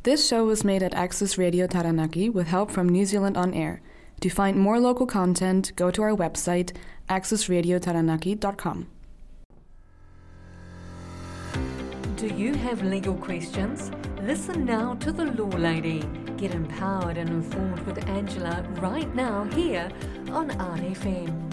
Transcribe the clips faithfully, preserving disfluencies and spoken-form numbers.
This show was made at Access Radio Taranaki with help from New Zealand On Air. To find more local content, go to our website, access radio taranaki dot com. Do you have legal questions? Listen now to The Law Lady. Get empowered and informed with Angela right now here on R F M.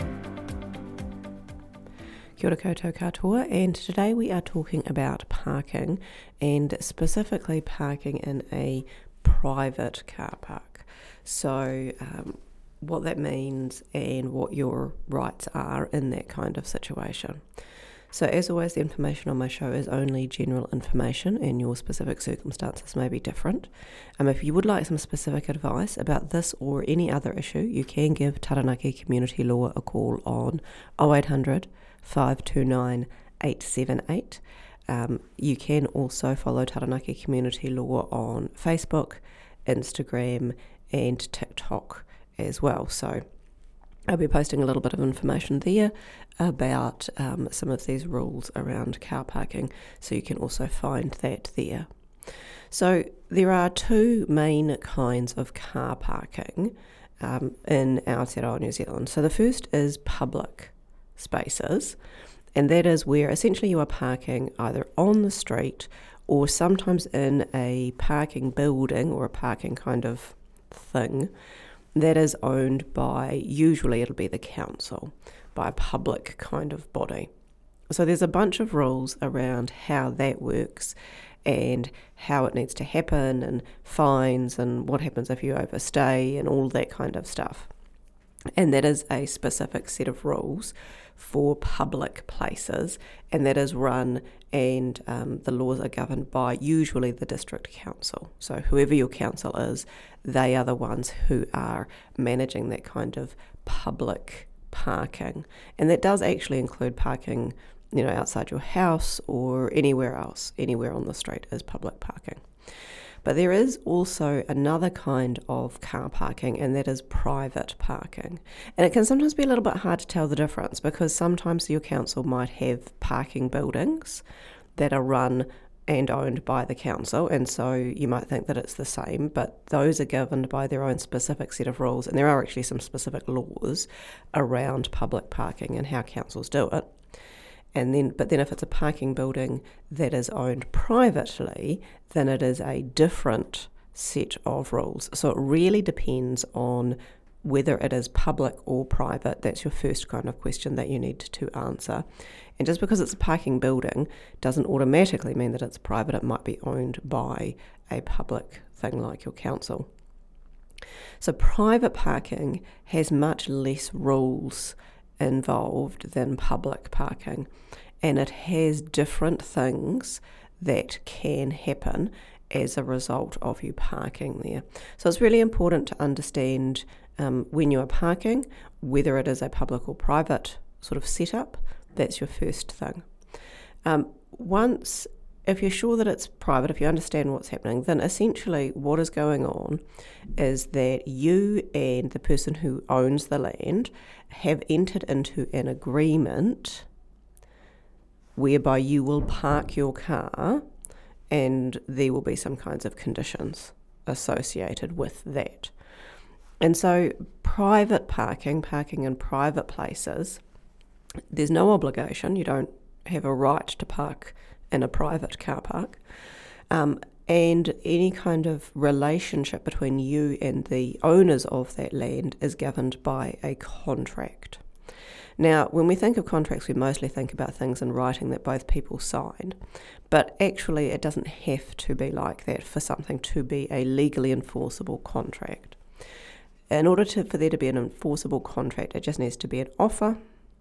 Kia ora koutou katoa, and today we are talking about parking, and specifically parking in a private car park. So um, what that means and what your rights are in that kind of situation. So as always, the information on my show is only general information and your specific circumstances may be different. Um, if you would like some specific advice about this or any other issue, you can give Taranaki Community Law a call on oh eight hundred, five two nine, eight seven eight. Um, you can also follow Taranaki Community Law on Facebook, Instagram and TikTok as well. So I'll be posting a little bit of information there about um, some of these rules around car parking, so you can also find that there. So there are two main kinds of car parking um, in Aotearoa, New Zealand. So the first is public spaces, and that is where essentially you are parking either on the street or sometimes in a parking building or a parking kind of thing that is owned by, usually it'll be the council, by a public kind of body. So there's a bunch of rules around how that works and how it needs to happen and fines and what happens if you overstay and all that kind of stuff. And that is a specific set of rules for public places, and that is run and um, the laws are governed by usually the district council. So whoever your council is, they are the ones who are managing that kind of public parking. And that does actually include parking, you know, outside your house or anywhere else, anywhere on the street is public parking. But there is also another kind of car parking, and that is private parking. And it can sometimes be a little bit hard to tell the difference because sometimes your council might have parking buildings that are run and owned by the council, and so you might think that it's the same, but those are governed by their own specific set of rules, and there are actually some specific laws around public parking and how councils do it. And then, but then if it's a parking building that is owned privately, then it is a different set of rules. So it really depends on whether it is public or private. That's your first kind of question that you need to answer. And just because it's a parking building doesn't automatically mean that it's private. It might be owned by a public thing like your council. So private parking has much less rules involved than public parking, and it has different things that can happen as a result of you parking there. So it's really important to understand um, when you are parking, whether it is a public or private sort of setup. That's your first thing. Um, once, if you're sure that it's private, if you understand what's happening, then essentially what is going on is that you and the person who owns the land have entered into an agreement whereby you will park your car and there will be some kinds of conditions associated with that. And so private parking, parking in private places, there's no obligation. You don't have a right to park in a private car park. Um, and any kind of relationship between you and the owners of that land is governed by a contract. Now, when we think of contracts, we mostly think about things in writing that both people sign, but actually it doesn't have to be like that for something to be a legally enforceable contract. In order to, for there to be an enforceable contract, it just needs to be an offer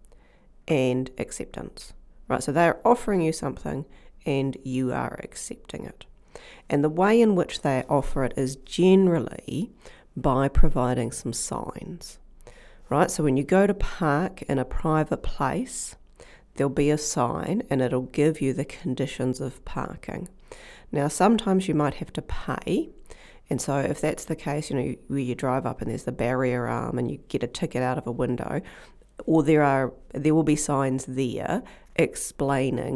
and acceptance. Right, so they're offering you something and you are accepting it. And the way in which they offer it is generally by providing some signs. Right, so when you go to park in a private place, there'll be a sign and it'll give you the conditions of parking. Now, sometimes you might have to pay, and so if that's the case, you know, where you drive up and there's the barrier arm and you get a ticket out of a window, or there are there will be signs there explaining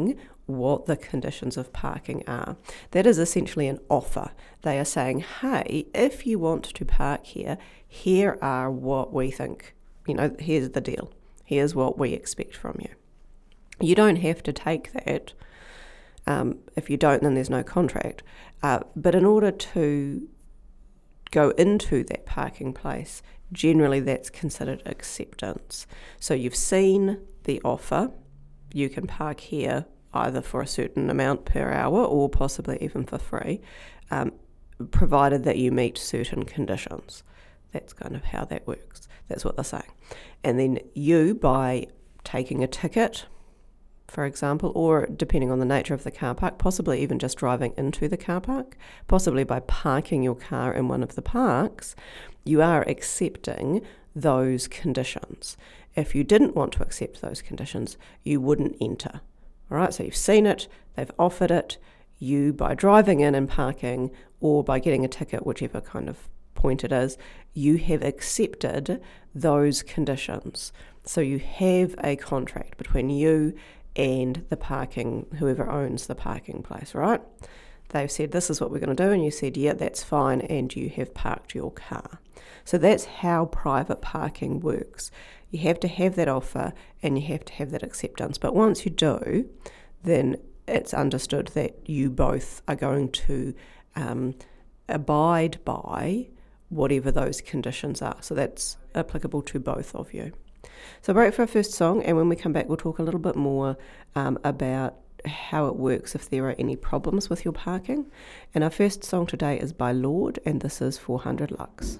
what the conditions of parking are. That is essentially an offer. They are saying, hey, if you want to park here, here are what we think, you know, here's the deal. Here's what we expect from you. You don't have to take that. Um, if you don't, then there's no contract. Uh, but in order to go into that parking place, generally that's considered acceptance. So you've seen the offer, you can park here either for a certain amount per hour or possibly even for free, um, provided that you meet certain conditions. That's kind of how that works. That's what they're saying. And then you, by taking a ticket, for example, or depending on the nature of the car park, possibly even just driving into the car park, possibly by parking your car in one of the parks, you are accepting those conditions. If you didn't want to accept those conditions, you wouldn't enter. All right, so you've seen it, they've offered it, you, by driving in and parking, or by getting a ticket, whichever kind of point it is, you have accepted those conditions. So you have a contract between you and the parking, whoever owns the parking place, right? They've said, this is what we're going to do, and you said, yeah, that's fine, and you have parked your car. So that's how private parking works. You have to have that offer, and you have to have that acceptance. But once you do, then it's understood that you both are going to um, abide by whatever those conditions are. So that's applicable to both of you. So break for our first song, and when we come back, we'll talk a little bit more um, about how it works if there are any problems with your parking. And our first song today is by Lorde, and this is four hundred Lux.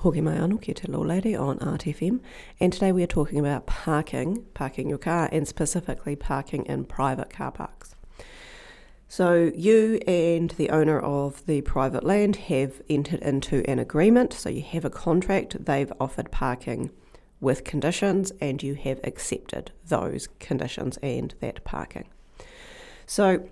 Koki mai anō ki te Law Lady on R T F M, and today we are talking about parking, parking your car, and specifically parking in private car parks. So you and the owner of the private land have entered into an agreement, so you have a contract, they've offered parking with conditions, and you have accepted those conditions and that parking. So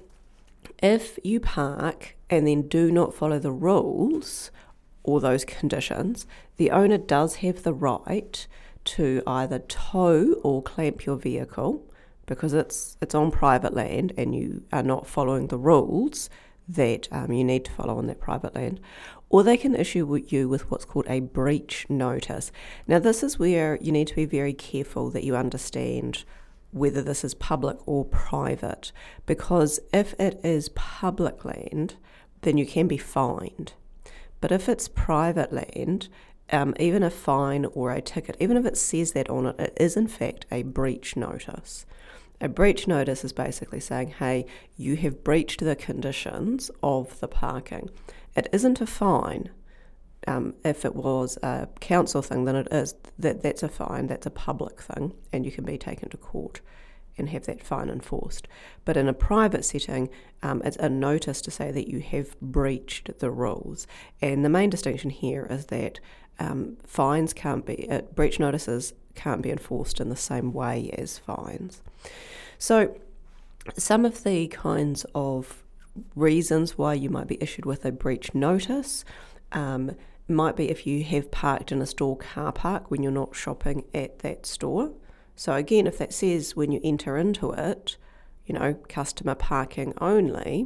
if you park and then do not follow the rules or those conditions, the owner does have the right to either tow or clamp your vehicle, because it's it's on private land and you are not following the rules that um, you need to follow on that private land, or they can issue you with what's called a breach notice. Now this is where you need to be very careful that you understand whether this is public or private, because if it is public land, then you can be fined. But if it's private land, um, even a fine or a ticket, even if it says that on it, it is in fact a breach notice. A breach notice is basically saying, hey, you have breached the conditions of the parking. It isn't a fine. Um, if it was a council thing, then it is. That that's a fine, that's a public thing, and you can be taken to court and have that fine enforced. But in a private setting, um, it's a notice to say that you have breached the rules. And the main distinction here is that um, fines can't be, uh, breach notices can't be enforced in the same way as fines. So some of the kinds of reasons why you might be issued with a breach notice um, might be if you have parked in a store car park when you're not shopping at that store. So again, if that says when you enter into it, you know, customer parking only,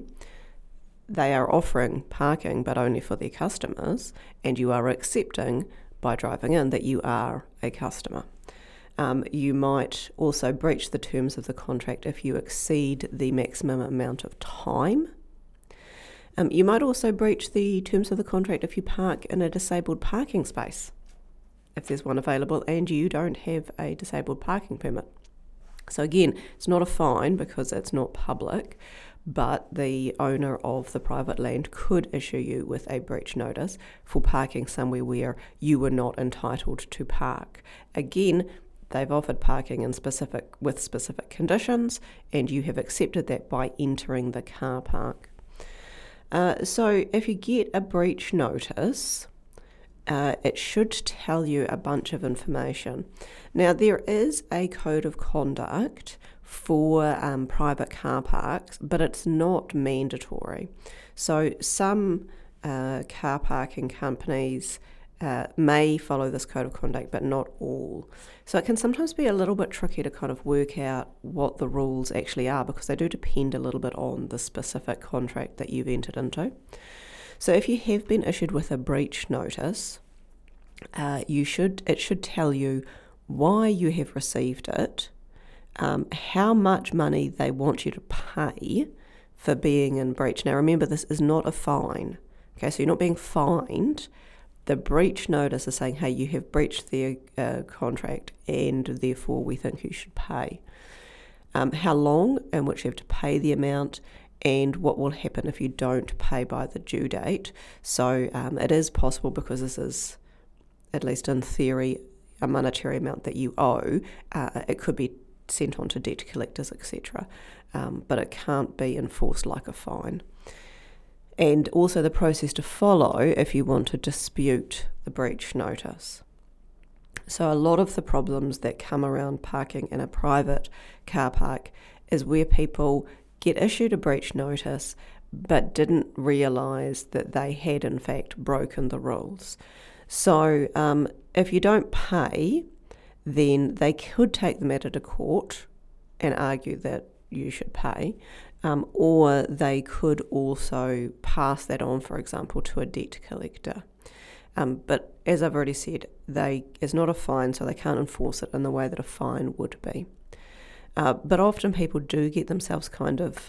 they are offering parking but only for their customers, and you are accepting by driving in that you are a customer. Um, you might also breach the terms of the contract if you exceed the maximum amount of time. Um, you might also breach the terms of the contract if you park in a disabled parking space, if there's one available and you don't have a disabled parking permit. So again, it's not a fine because it's not public, but the owner of the private land could issue you with a breach notice for parking somewhere where you were not entitled to park. Again, they've offered parking in specific with specific conditions, and you have accepted that by entering the car park. Uh, so if you get a breach notice, uh, it should tell you a bunch of information. Now, there is a code of conduct for um, private car parks, but it's not mandatory. So some uh, car parking companies Uh, may follow this code of conduct, but not all. So it can sometimes be a little bit tricky to kind of work out what the rules actually are, because they do depend a little bit on the specific contract that you've entered into. So if you have been issued with a breach notice, uh, you should it should tell you why you have received it, um, how much money they want you to pay for being in breach. Now remember, this is not a fine. Okay, so you're not being fined. The breach notice is saying, hey, you have breached the uh, contract and therefore we think you should pay. Um, how long in which you have to pay the amount, and what will happen if you don't pay by the due date. So um, it is possible, because this is, at least in theory, a monetary amount that you owe. Uh, it could be sent on to debt collectors, et cetera. Um, but it can't be enforced like a fine. And also the process to follow if you want to dispute the breach notice. So a lot of the problems that come around parking in a private car park is where people get issued a breach notice but didn't realise that they had in fact broken the rules. So um, if you don't pay, then they could take the matter to court and argue that you should pay. Um, or they could also pass that on, for example, to a debt collector. Um, but as I've already said, they it's not a fine, so they can't enforce it in the way that a fine would be. Uh, but often people do get themselves kind of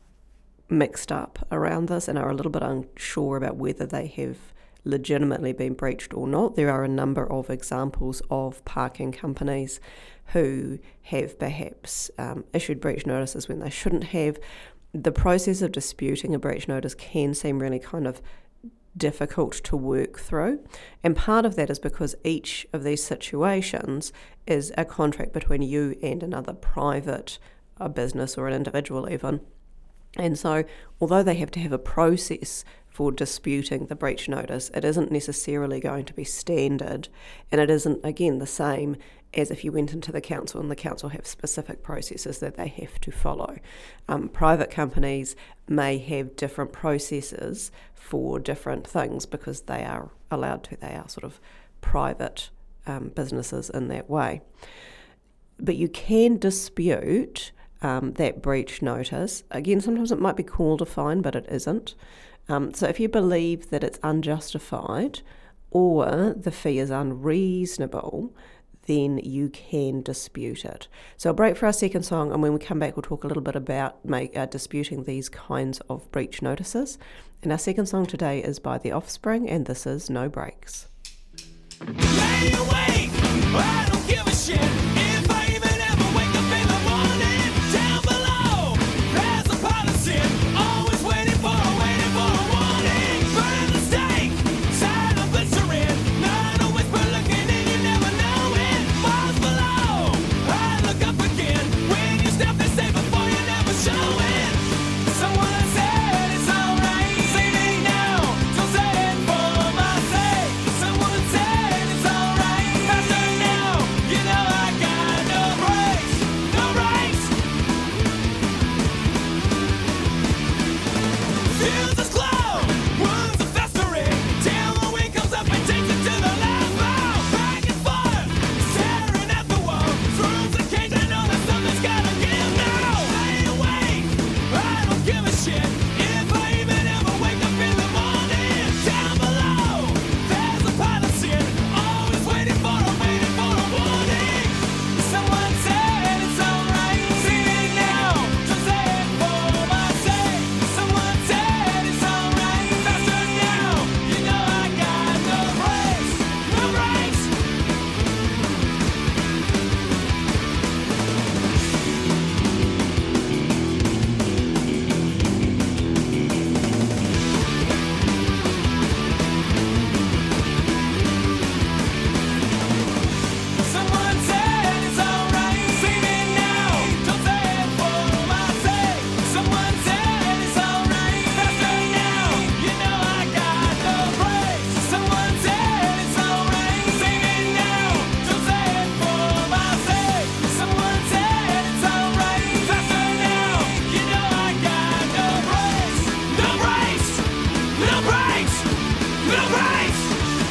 mixed up around this and are a little bit unsure about whether they have legitimately been breached or not. There are a number of examples of parking companies who have perhaps um, issued breach notices when they shouldn't have. The process of disputing a breach notice can seem really kind of difficult to work through. And part of that is because each of these situations is a contract between you and another private a business or an individual even. And so although they have to have a process for disputing the breach notice, it isn't necessarily going to be standard, and it isn't, again, the same as if you went into the council and the council have specific processes that they have to follow. Um, private companies may have different processes for different things because they are allowed to. They are sort of private um, businesses in that way. But you can dispute um, that breach notice. Again, sometimes it might be called a fine, but it isn't. Um, so if you believe that it's unjustified or the fee is unreasonable, then you can dispute it. So I'll break for our second song, and when we come back we'll talk a little bit about make, uh, disputing these kinds of breach notices. And our second song today is by The Offspring, and this is No Breaks. Lay awake, I don't give a shit if I even ever wake up in the morning. Down below, there's a policy, always waiting for, waiting for a warning. Burn the stake, side of glycerin, not a whisper looking in, you never know it. Falls below, I look up again, when you step and say before you never show it. Someone said it's alright, see me now, don't say it for my sake. Someone said it's alright, faster now, you know I got no brakes, no brakes. Fields are slow, wounds are festering, till the wind comes up and takes it to the left. Oh, back and forth, staring at the wall, through the cage, I know that something's gotta give now. Lay awake, I don't give a shit if I even ever wake up in the morning. Down below, there's a policy, always waiting for a, waiting for a warning. Someone said it's alright, see me now, don't say it for my sake. Someone said it's alright, faster now, you know I got no brakes, no brakes. Someone said it's alright, see me now, don't say it for my sake. Someone said it's alright, faster now, you know I got no brakes. Someone said it's alright, see me now, don't say it for my sake. Someone said it's alright, faster now, you know I got no brakes, no brakes, no brakes, no brakes.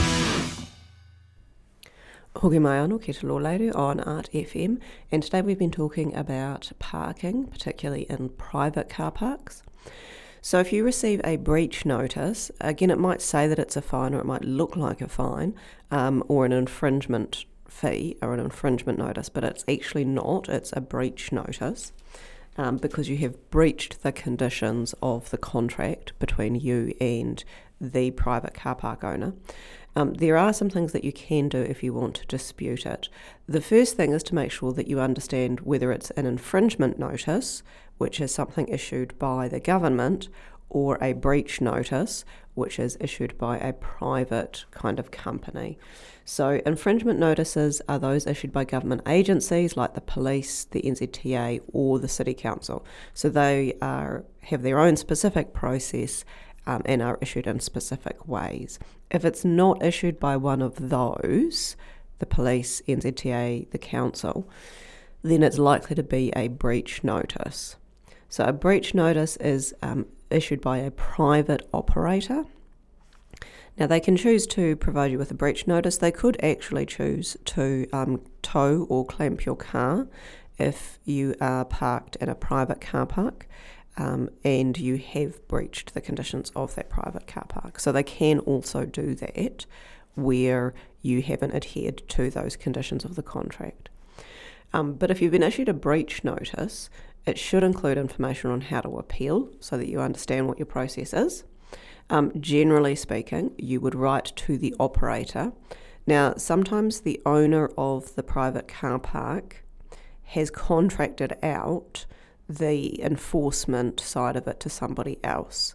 Hoki mai anō ki te lōleiru on Art F M, and today we've been talking about parking, particularly in private car parks. So if you receive a breach notice, again it might say that it's a fine, or it might look like a fine, um, or an infringement fee or an infringement notice, but it's actually not, it's a breach notice. Um, because you have breached the conditions of the contract between you and the private car park owner. Um, there are some things that you can do if you want to dispute it. The first thing is to make sure that you understand whether it's an infringement notice, which is something issued by the government, or a breach notice, which is issued by a private kind of company. So infringement notices are those issued by government agencies like the police, the N Z T A, or the City Council. So they are have their own specific process um, and are issued in specific ways. If it's not issued by one of those, the police, N Z T A, the council, then it's likely to be a breach notice. So a breach notice is um, issued by a private operator. Now they can choose to provide you with a breach notice. They could actually choose to um, tow or clamp your car if you are parked in a private car park um, and you have breached the conditions of that private car park. So they can also do that where you haven't adhered to those conditions of the contract. Um, but if you've been issued a breach notice, it should include information on how to appeal so that you understand what your process is. Um, generally speaking, you would write to the operator. Now, sometimes the owner of the private car park has contracted out the enforcement side of it to somebody else.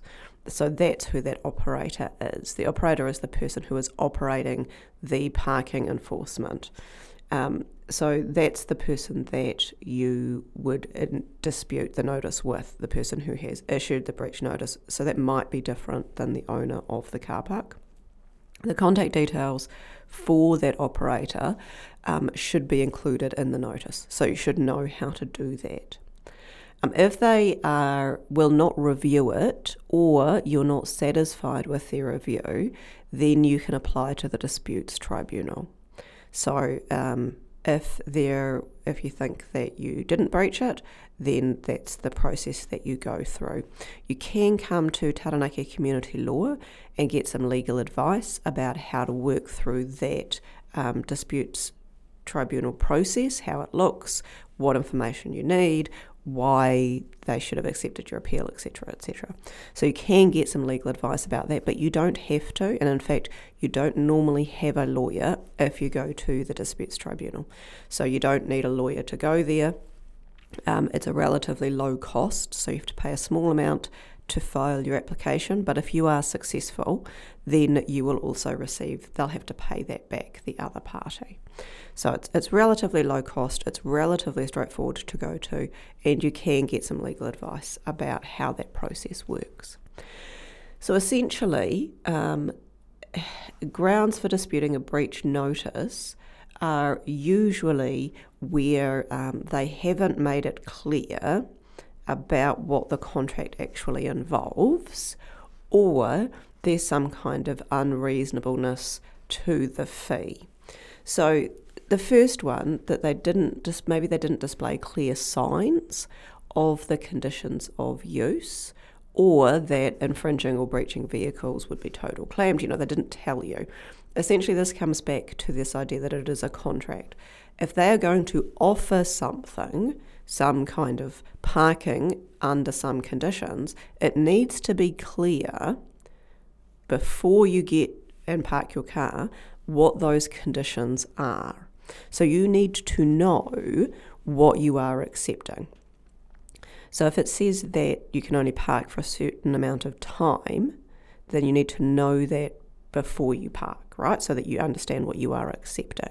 So that's who that operator is. The operator is the person who is operating the parking enforcement. Um, so that's the person that you would in, dispute the notice with, the person who has issued the breach notice. So that might be different than the owner of the car park. The contact details for that operator um, should be included in the notice. So you should know how to do that. Um, if they are will not review it, or you're not satisfied with their review, then you can apply to the disputes tribunal. So um, if they're, if you think that you didn't breach it, then that's the process that you go through. You can come to Taranaki Community Law and get some legal advice about how to work through that um, disputes tribunal process, how it looks, what information you need, why they should have accepted your appeal, et cetera, et cetera. So you can get some legal advice about that, but you don't have to, and in fact, you don't normally have a lawyer if you go to the disputes tribunal. So you don't need a lawyer to go there. Um, it's a relatively low cost, so you have to pay a small amount to file your application, but if you are successful, then you will also receive, they'll have to pay that back, the other party. So it's it's relatively low cost, it's relatively straightforward to go to, and you can get some legal advice about how that process works. So essentially, um, grounds for disputing a breach notice are usually where um, they haven't made it clear about what the contract actually involves, or there's some kind of unreasonableness to the fee. So the first one, that they didn't just maybe they didn't display clear signs of the conditions of use, or that infringing or breaching vehicles would be towed or claimed. You know, they didn't tell you. Essentially, this comes back to this idea that it is a contract. If they are going to offer something, some kind of parking under some conditions, it needs to be clear before you get and park your car what those conditions are. So you need to know what you are accepting. So if it says that you can only park for a certain amount of time, then you need to know that before you park, right? So that you understand what you are accepting.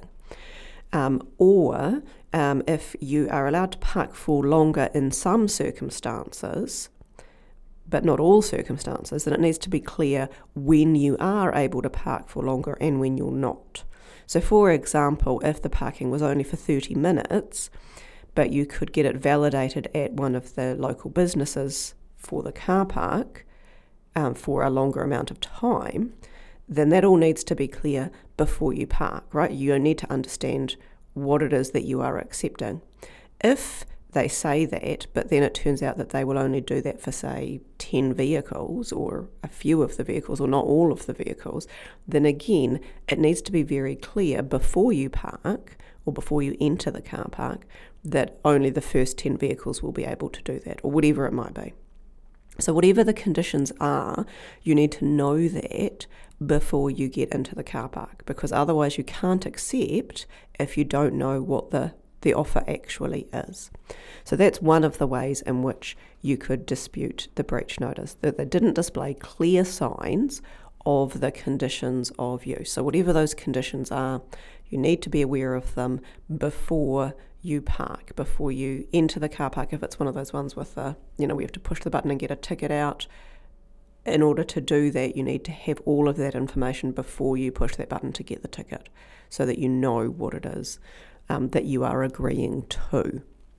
Um, or um, if you are allowed to park for longer in some circumstances, but not all circumstances, then it needs to be clear when you are able to park for longer and when you're not. So for example, if the parking was only for thirty minutes, but you could get it validated at one of the local businesses for the car park um, for a longer amount of time, then that all needs to be clear before you park, right? You need to understand what it is that you are accepting. If they say that, but then it turns out that they will only do that for, say, ten vehicles, or a few of the vehicles, or not all of the vehicles, then again, it needs to be very clear before you park, or before you enter the car park, that only the first ten vehicles will be able to do that, or whatever it might be. So whatever the conditions are, you need to know that before you get into the car park, because otherwise you can't accept if you don't know what the, the offer actually is. So that's one of the ways in which you could dispute the breach notice, that they didn't display clear signs of the conditions of use. So whatever those conditions are, you need to be aware of them before you park, before you enter the car park. If it's one of those ones with the, you know, we have to push the button and get a ticket out. In order to do that, you need to have all of that information before you push that button to get the ticket, so that you know what it is um, that you are agreeing to.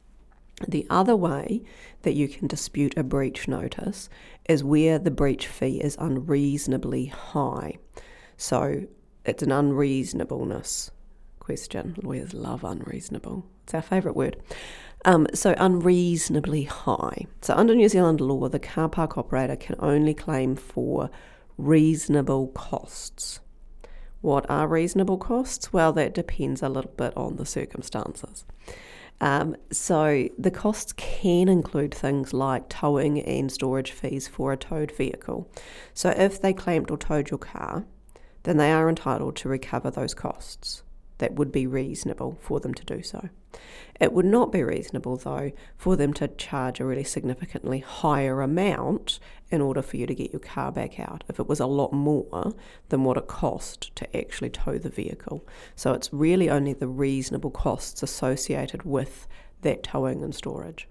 The other way that you can dispute a breach notice is where the breach fee is unreasonably high. So it's an unreasonableness question. Lawyers love unreasonable. It's our favourite word. Um, so unreasonably high. So under New Zealand law, the car park operator can only claim for reasonable costs. What are reasonable costs? Well, that depends a little bit on the circumstances. Um, so the costs can include things like towing and storage fees for a towed vehicle. So if they claimed or towed your car, then they are entitled to recover those costs. that would be reasonable for them to do so. It would not be reasonable, though, for them to charge a really significantly higher amount in order for you to get your car back out, if it was a lot more than what it cost to actually tow the vehicle. So it's really only the reasonable costs associated with that towing and storage.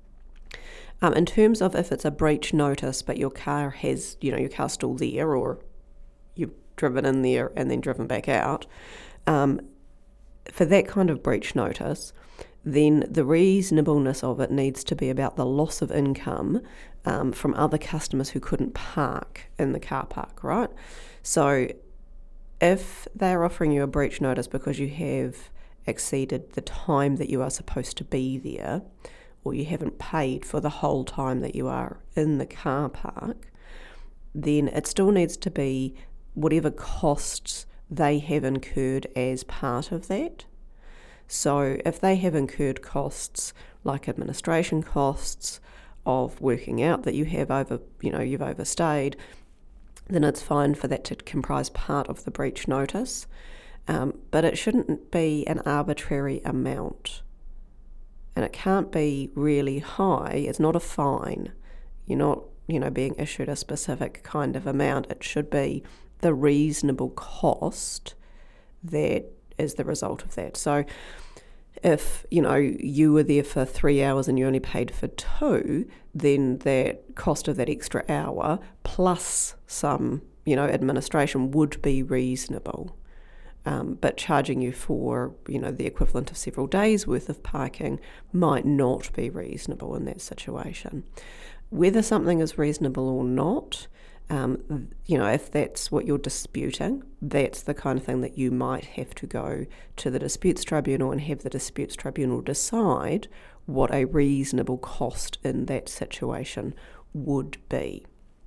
Um, in terms of if it's a breach notice, but your car has, you know, your car's still there, or you've driven in there and then driven back out, um, for that kind of breach notice, then the reasonableness of it needs to be about the loss of income um, from other customers who couldn't park in the car park, right? So if they're offering you a breach notice because you have exceeded the time that you are supposed to be there, or you haven't paid for the whole time that you are in the car park, then it still needs to be whatever costs they have incurred as part of that. So if they have incurred costs like administration costs of working out that you have over, you know, you've overstayed, then it's fine for that to comprise part of the breach notice. Um, but it shouldn't be an arbitrary amount. And it can't be really high. It's not a fine. You're not, you know, being issued a specific kind of amount. It should be the reasonable cost that is the result of that. So if, you know, you were there for three hours and you only paid for two, then that cost of that extra hour plus some, you know, administration would be reasonable. Um, but charging you for, you know, the equivalent of several days' worth of parking might not be reasonable in that situation. Whether something is reasonable or not, um, you know, if that's what you're disputing, that's the kind of thing that you might have to go to the disputes tribunal and have the disputes tribunal decide what a reasonable cost in that situation would be.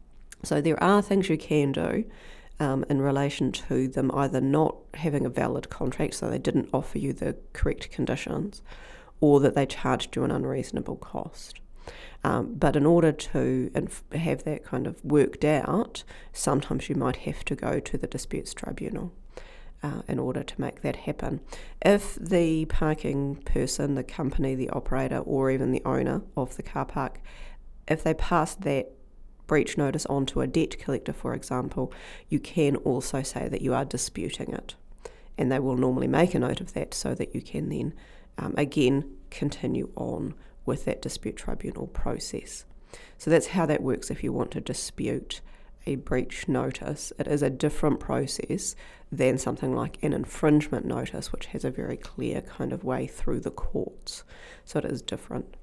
So there are things you can do Um, in relation to them either not having a valid contract, so they didn't offer you the correct conditions, or that they charged you an unreasonable cost. Um, but in order to inf- have that kind of worked out, sometimes you might have to go to the disputes tribunal uh, in order to make that happen. If the parking person, the company, the operator, or even the owner of the car park, if they pass that breach notice onto a debt collector, for example, you can also say that you are disputing it, and they will normally make a note of that so that you can then um, again continue on with that dispute tribunal process. So that's how that works if you want to dispute a breach notice. It is a different process than something like an infringement notice, which has a very clear kind of way through the courts. So it is different.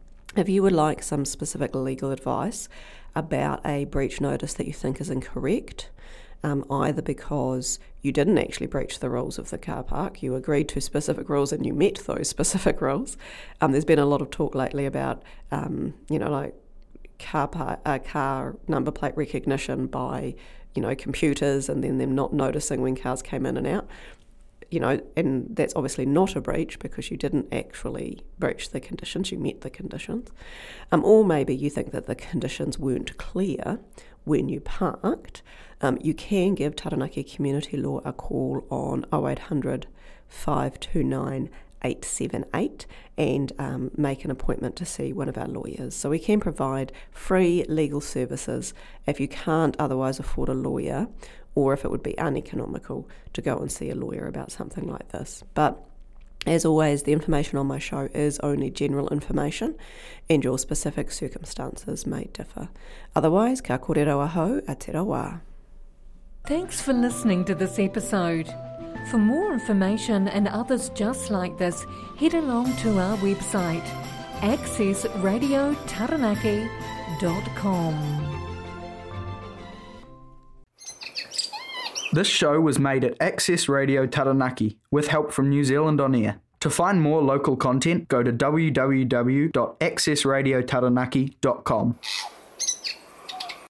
If you would like some specific legal advice about a breach notice that you think is incorrect, um, either because you didn't actually breach the rules of the car park, you agreed to specific rules and you met those specific rules. Um, there's been a lot of talk lately about, um, you know, like car par- uh, car number plate recognition by, you know, computers, and then them not noticing when cars came in and out. You know, and that's obviously not a breach because you didn't actually breach the conditions, you met the conditions. Um, or maybe you think that the conditions weren't clear when you parked. Um, you can give Taranaki Community Law a call on oh eight hundred, five two nine, eight seven eight and um, make an appointment to see one of our lawyers. So we can provide free legal services if you can't otherwise afford a lawyer, or if it would be uneconomical to go and see a lawyer about something like this. But as always, the information on my show is only general information, and your specific circumstances may differ. Otherwise, ka kōrero ahau, Aotearoa wā. Thanks for listening to this episode. For more information and others just like this, head along to our website, access radio taranaki dot com. This show was made at Access Radio Taranaki with help from New Zealand On Air. To find more local content, go to w w w dot access radio taranaki dot com.